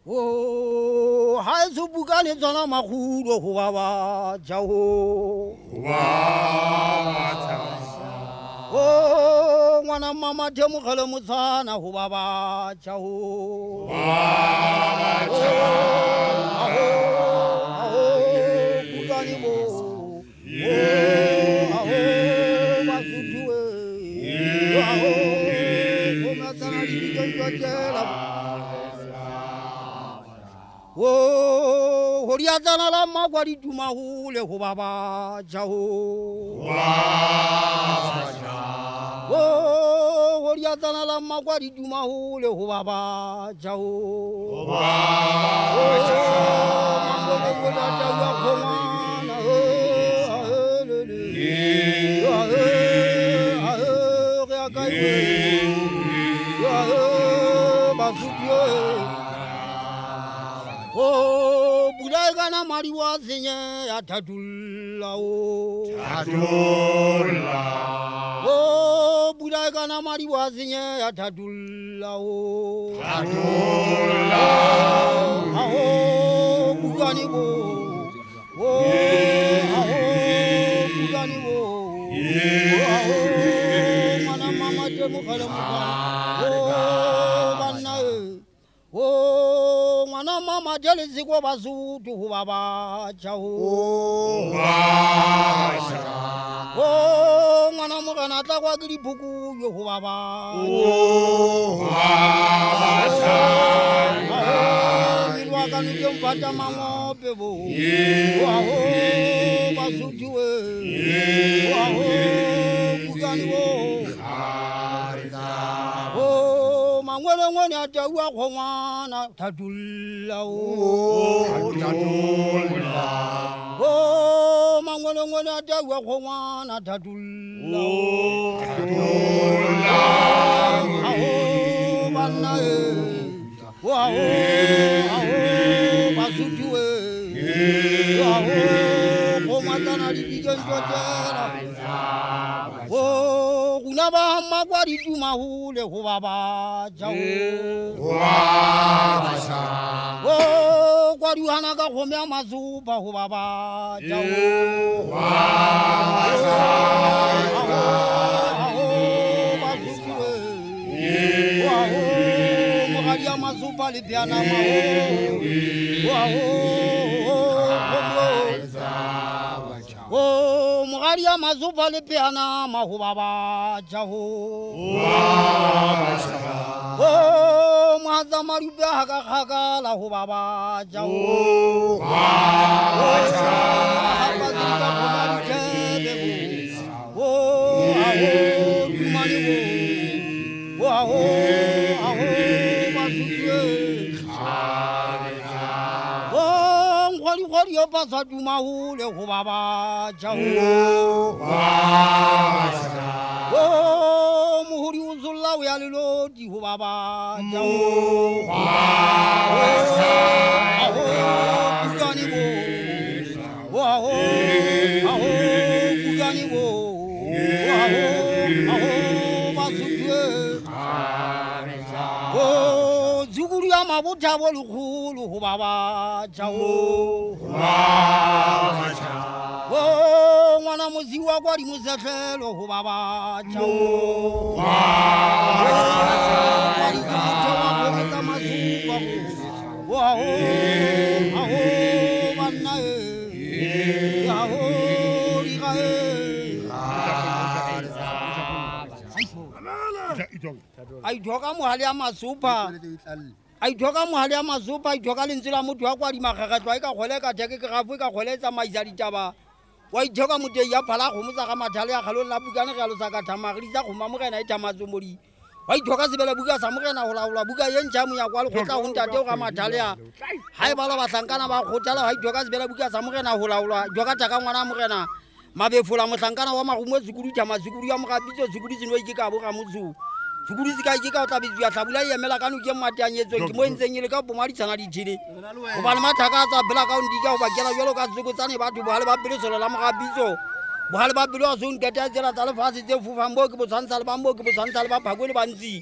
Oh, hai su bukane zona makudo huwawa jaho. Oh, mwana mama temu khala musana huwawa jaho. Bukane bo. Oh, horiazana la magwari dumahule ho baba jaho. Oh, horiazana la magwari dumahule ho baba jaho. Oh, Budagana Mariwa Zinye Atadula. Oh, Budagana Mariwa Zinye Atadula. Oh, Buganibo. Oh, Buganibo. Oh, Mana Mama Demukalamuka. Oh, Banae. Oh, mwana mama jeli zikwa bazutu hubaba chahu. Oh, mwana mwana takwa gili buku yo hubaba. Milwa kanu jem pata mango pebo. Oh, bazutu we. Oh, bugani wo. Mangwele ngone atawa khwana thatulla oh mangwele ngone atawa khwana thatulla oh banna wa basutuwe oh matana libigenjotela oh kunaba magwari dumahule ho baba jawo oh kwari hana ka khomya mazuba ho baba jawo mogadi ya mazuba le piana oh mogadi ya mazuba le piana ho baba jaho oh maza maruba haka la ho baba jaho Kwari yo pasa dumahule ho baba jaho oh muhuri uzulla ya lodi ho baba jaho bugani bo bugani bo basutwe oh zuguru ya mabuta bolukhulu ho baba jaho oh mwana muziwa kwali muzathelo ho baba jaho kwali kutowa kwa mazuba wow banna yaho ligae ai thoka mohale ya masupa ai thoka mohale ya masupa ai thoka lentsela motho wa kwa di magagatswa ai ka khole ka theke ke gafu ka khole tsa maizali taba wa ithoka motho ya phala go motsa ga mathale ya khalo la bukane ga lo sa ka thamagri tsa go mamogena e thamatsomodi wa ithoka sebele buka sa mogena go laola buka ye ntšhamu ya kwa le go tla go ntate ga mathale ya hae ba lo batlankana ba khotala wa ithoka sebele buka sa mogena go laola joka taka ngwana mogena mabefola motlankana wa magumo zikuru tama zikuru ya mogabitso zikuru sino ke ka bo ga motsu zikuru zika ke ka tla bitso ya tlabula ye mela kanu ke matanyetso ke mo ntseng ile ka bomari tsana di jile go bana mathaka tsa bela ka ndi ka go ba kela jalo ka zuku tsane batho bohale ba pele solo la mogabitso bohale ba pele wa zone data tsela tsa le fase tse fufa mbo ke bo tshantsa le ba mbo ke bo tshantsa le ba phakole ba ntsi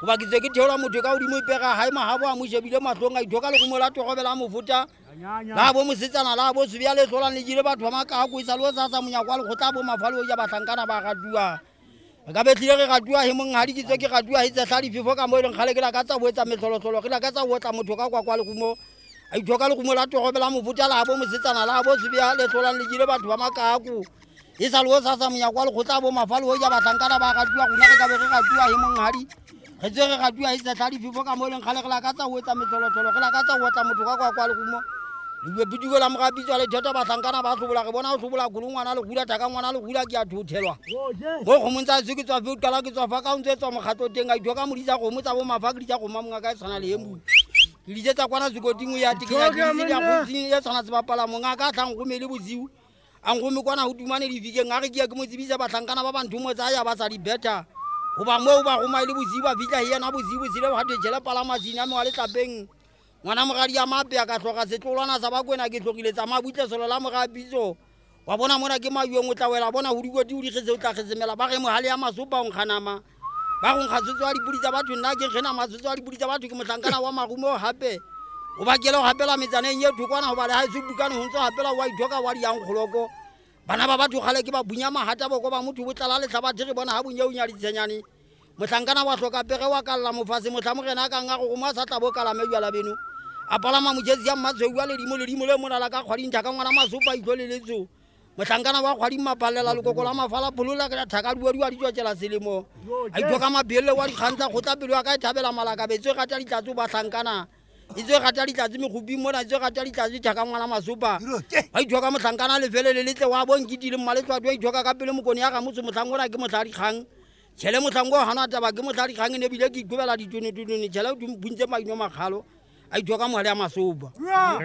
goba ke tse ke theola motho ka godimo ipega gae magabo a mo shebile matlhong a ithoka legomo la togobela mofuta la bo mosetsana la bo sebja le tlolang le jile batho ba makako e sa le o sa monyako wa lekgotla bo mafalo ja batlhankana ba gatua ka betlile ge gatua he mongadi ke tse ke gatua he tsetla difefo ka mo e leng kgale ke la ka tsa boetsa metlholotsholo ke la ka tsa boetsa motho ka kwa legomo a ithoka legomo la togobela mofuta la bo mosetsana la bo sebja le tlolang le jile batho ba makako e sa le o sa monyako wa lekgotla bo mafalo ja batlhankana ba gatua gona ke ka be ge gatua he mongadi ge tse ge gatua e tsetla difefo ka mo e leng kgale ke la ka tsa boetsa metlholotsholo ke la ka tsa boetsa motho ka kwa legomo le bidiko la mogabitsa le theta batlhankana ba tlobola ge bona o tlobola golongwana le gula thaka ngwana le gula ke a thothelwa go gomontsa se ke tswa fe tala ke tswa fa ka ntse tswa mogato teng a ithoka modisa go motsa bo mafa ke ditsa go mamonga ka tshwana le emu ke ditsa kwana sekoting ya tikenya ke ya go ya tshwana se bapala monga ka tlang go mele boziu ang go me kwana go tumane di vikeng a re ke mo tsibisa batlhankana ba bantho mo tsa ya ba sa di beta go ba mo ba go mai le boziu ba vitla hiana boziu sile ba de jela pala mazina mo ale tlapeng ngwana mogadi ya mape a ka tloga setlolwana sa ba kwena ke tlogile tsa mabutle solo la mogabitso wa bona mona ke mayong o tla wela bona ho dikoti o di getse o tla getsemela ba ge mohale ya masopa o nkganama ba go nkgatsotso wa dipudi tsa batho nna ke gena matsotso wa dipudi tsa batho ke mohlankana wa marumo hape o ba kele go hapela metsaneng ye thokwana go ba le ha se bukane ho ntse hapela wa ithoka wa di yang kgoloko bana ba batho gale ke ba bunya mahata boko ba motho bo tlala le tlhabathe re bona ha bunya o nya ditsenyane mohlankana wa hloka pege wa kalla mofase motlhamogena ka nga go mo sa tla bo kala me jwala beno a palama mojesi ya mmatshweu wa ledimo le monala ka kgwading thaka ngwana masopa itloleletso mohlankana wa kgwadi maphalela lekoko la mafala pholola ke thaka duwa di tswela selemo a ithoka mabele wa dikgantsa khotla pelo ka e thabela malaka betse ga tla ditlatso ba tlhankana itse ga tla ditlatso megupi mona itse ga tla ditlatso thaka ngwana masopa a ithoka mohlankana le fele le letle wa bonkitile mmaletswa twa ithoka ka pele mokone ya ga motho motlhankona ke motlhadi kgang tshele motlhango hana taba ke motlhadi kgang ne bile ke ikobela ditone tshele buntse maino magalo a ithoka mohale ya masopa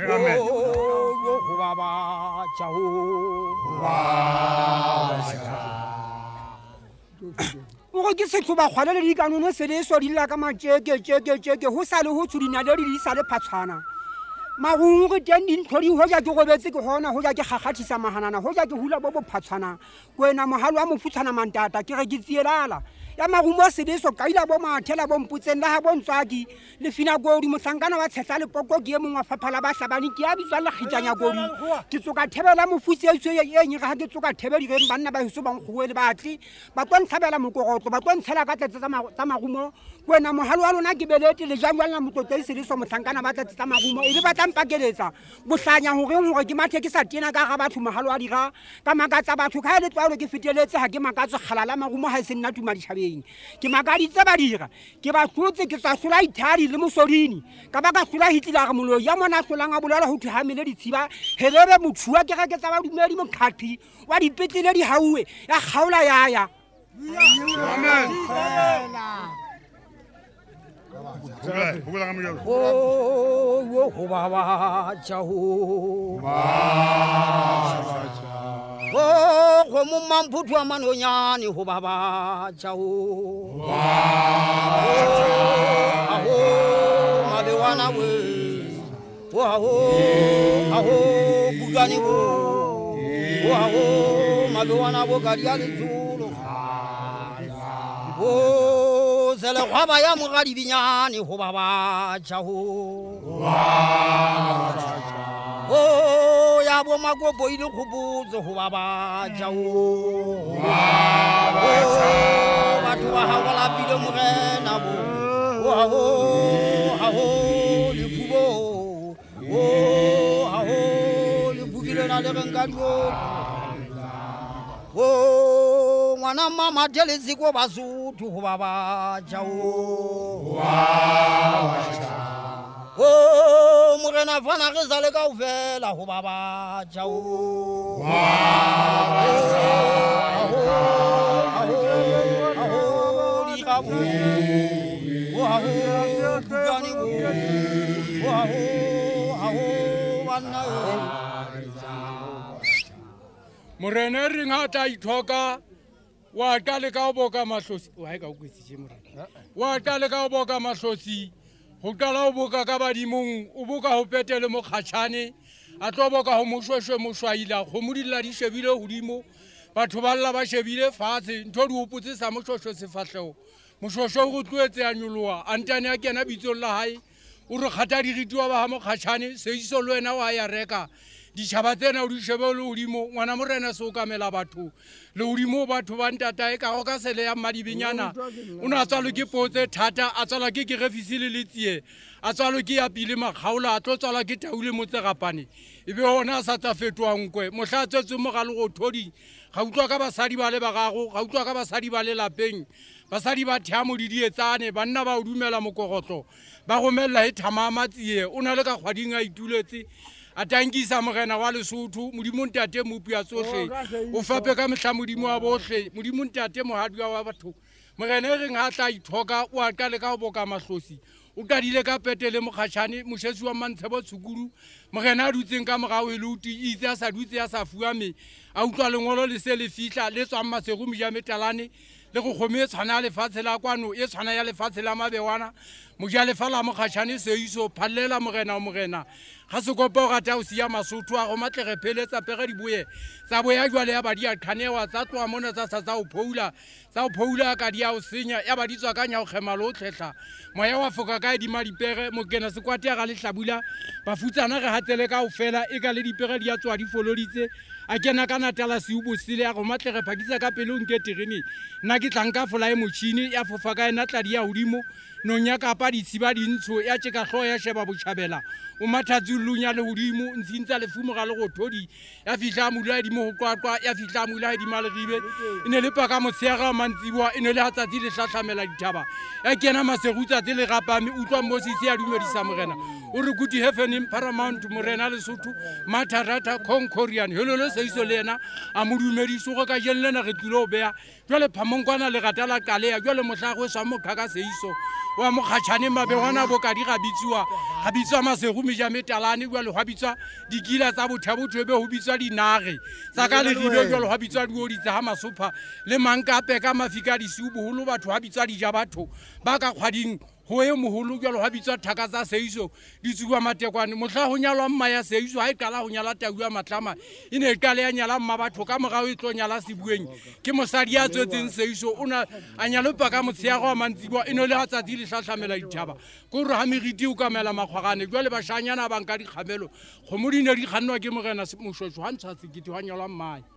o go ke setloba kgwale le dikanono se le so di la ka matjeke ho sa le ho tshudina le di sa le phatshwana magungu ke teng dintho di hoja ke gobetse ke hona hoja ke gagathisa mahanana hoja ke hula bo phatshwana kwena mohalo wa mofutshana mantata ke re ke tsielala ya magumo se le so kaila bo mathela bo mputseng la ha bo ntswaki le fina godi mohlankana wa tshetla le poko ke mongwa faphala ba hlabani ke a bitswa le khitjanya godi ke tsoka thebela mofutsi e tswe ye nyi ga ke tsoka thebedi ge banna ba hiso bang khogwe le batli ba tlo ntlhabela mokogotlo ba tlo ntshela ka tletse tsa magumo kwena mohalo wa lona ke belete le jang la mototse se le so mohlankana ba tletse tsa magumo e be ba tlampakeletsa bohlanya hore ke mathe ke sa tena ka ga batho mohalo wa dira ka makatsa batho ka le tswalo ke feteletse ha ke makatsa khalala magumo ha se nna tuma dithabeng ke magaditse ba dira ke ba tlotse ke tsa hlola ithari le mosodini ka ba ka hlola hitlila ga mollo ya mona hlolang a bolela ho thuhamele ditshiba helebe mothua ke ga ke tsa ba dumedi mokhathi wa dipetlele di hauwe ya khaula ya amen ho baba chahu go mo mamputhu a manonyane ho baba chahu mabewana we aho bugani wo aho mabewana bo kadia le tulo sele khwaba ya mogadi binyane ho baba chahu ya bo magobo ile khubutso ho baba chahu batho ba ha la pile morena bo aho le fubo aho le bugile na le rengadio ngwana mama tele ziko basuthu ho baba chahu morena fana ge sale ka ofela ho baba chahu morena re ngata ithoka wa qale ka boka mahlosi wa e ka ukwetsitse morena wa qale ka boka mahlosi ho qala ho boka ka badimong o boka ho petele mo khatshane a tlo boka ho moshweshwe moshwaila go modilla di shebile hodimo batho ba lla ba shebile fatshe ntho di hopotse sa moshweshwe sefahleo moshosho go tloetse a nyoloa antane a kena bitsong la hae o re kgata diritiwa ba ha mokgatšhane seiso le wena wa ya reka ditšhaba tsena o di shebe le godimo ngwana morena se o kamela batho le godimo batho ba ntatae ka go ka sele ya mmadibenyana o ne a tswalwe ke potse thata a tswalwa ke kerefisi le letsie a tswalwe ke ya pele makgaola a tlo tswalwa ke taule motsegapane e be ona a sa tsa fetoankwe motlha a tswetse mogale go thodi ga utlwa ka basadi ba le ba gago ga utlwa ka basadi ba le lapeng basadi ba theamo di dietsane banna ba o dumela mokogotlo ba gomelela e thamama tsie o na le ka kgwading a ituletse a tankisa morena wa Lesotho modimo ntate mopia tsohle o fape ka mehla modimo wa bohle modimo ntate mohadiwa wa batho morena e reng ha tla ithoka o a qale ka go boka mahlosi o tadile ka pete le mokgatšhane mošetsi wa mantshebo tshukuru morena a dutseng ka morao e le uti itse a sa dutse a sa fuame a utlwa lengolo le se le fihla le tswang masego moja metalane le go kgome e tshwana ya lefatshe la kwano e tshwana ya lefatshe la mabewana moja lefa la mokgatšhane seiso phallela morena o morena ga sekopa o rata o sia Masotho a go matlege pheletsa pege diboye tsa boya jwale ya badi a qhanewa tsa tloa mona tsa o phoula ka di a o senya ya badi tswa ka nya o kgema lo tlhehla moya wa foka ka di madipege mokena sekwate ga le hlabula ba futsana re hatsele ka o fela e ka le dipege di a tswa di foloditse a kena ka natala se ubosile ya go matlege phakisa ka pele o nke terene nna ke tlanka fola e motšhini ya fofa ka ena tladi ya godimo nonya kapa ditshiba dintsho ya tšeka tlhogo ya sheba botšhabela o mathatsulunya le godimo ntshintsa lefumo ga le go thodi ya fihla mula edimo go qwaqwa ya fihla mula edima le ribe e ne le paka motshega mantsiboa e ne le hatsatsi le hlahlamela dithaba ya kena masegutsatsi le gapame utlwa mosisi ya dumedisa morena o re good heaven in paramount morena Lesotho matharata concorian helolo seiso le ena a mo dumediso go ka jeng lena re tlile o beya jwale phamonkwana le gata la qalea jwale motlhagwe sa mokhaka seiso wa mokgatšhane mabewana bokadi ga bitswa masego meja metalane jwale go bitswa dikila tsa bothebotho be go bitswa dinage tsa ka legibe jwale go bitswa diodi tsa ha masopha le mankape ka mafika disiu boholo batho ga bitswa dija batho ba ka kgwading go e moholo jwalo ga bitswa thaka tsa seiso di tsuwa matekwane motlha go nyalwa mma ya seiso ha e qala go nyala tau ya matlama e ne e qale ya nyala mma batho ka morao e tlo nyala sebueng ke mosadi ya tswetseng seiso ona a nyalopa ka motsheago wa mantsiboa e ne le hatsatsi le hlahlamela dithaba ko re ha meriti o kamela makgwagane jwale bashanyana ba nka dikgamelo kgomo di ne di kgannwa ke morena moshweshwe ha ntsha sekete wa nyalwa mmae